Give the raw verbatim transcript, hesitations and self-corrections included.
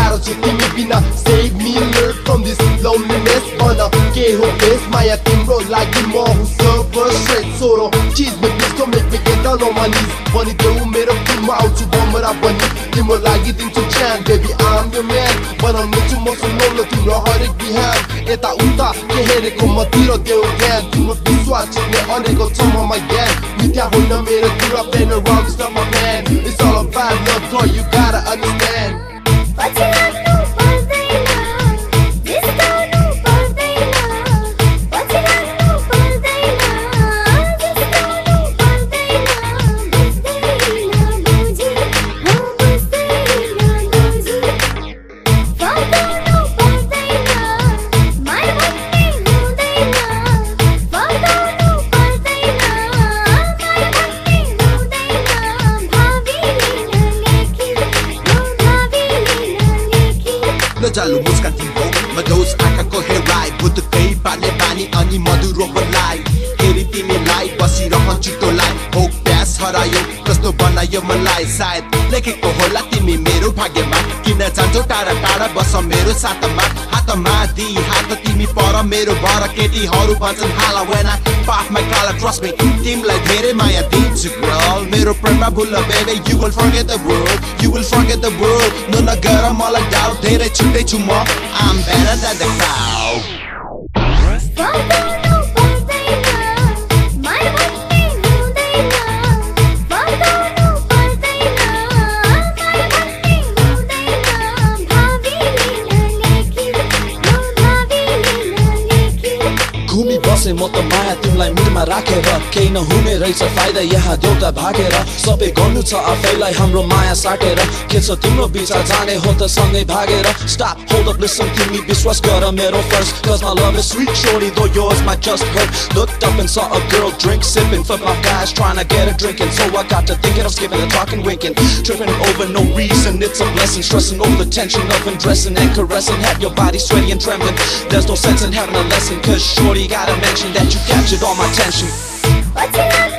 गाह्रो छु तिमी बिना Save me Lord from this loneliness भन के हो बेस माया तिम्रो लागि म हुँ सर्वश्रेष्ठ सोरो चिज में पिस्को make me get down on my knees भनिदेऊ मेरो फिल्ममा आउँछु बमरा बनी तिम्रो लागि दिन्छु ज्यान baby I'm your man बनाउने छु म सुनौलो तिम्रो हरेक बिहान यता उता के हेरेको मतिर देऊ ध्यान तिम्रो विश्वास जित्ने अनेकौँ छ ममा ज्ञान मिथ्या होइन मेरो कुरा playing around is not my plan It's all about love girl you gotta understand नजालु मुस्कान तिम्रो मधोस आँखाको हेराइ बुद्धकै पार्ने बानी अनि मधुरो बनाइ हेरी तिमीलाई बसिरहन्छु तँलाई भोक प्यास हरायो कस्तो बनायो मलाई सायद लेखेको होला तिमी मेरो भाग्यमा किन जान्छौ टाढा टाढा बस मेरो साथमा हातमा दि हात तिमी पर मेरो बर केटीहरू भन्छन् हाला when I pop my collar trust me तिमीलाई धेरै माया दिन्छु girl मेरो प्रेममा भुल baby you will forget the world you will forget the world न नगर मलाई डाउट धेरै छुट्टै छु म I'm better than the crowd घुमी बसे म त माया तिमीलाई मुटमा राखेर केही नहुने रहेछ फाइदा यहाँ देउता भागेर सबै गर्नु छ आफैलाई हाम्रो माया साटेर के छ तिम्रो विचार जाने हो त सँगै भागेर Stop, hold up, listen to me विश्वास गर मेरो first Cause my love is sweet shorty though yours might just hurt Looked up and saw a girl drink sipping Fuck my guys trying to get a drinking So I got to thinking of skipping and talking winking Tripping over no reason it's a blessing Stressing over the tension of undressing and caressing Have your body sweaty and trembling There's no sense in having a lesson Cause shorty gotta mention that you captured all my attention What's it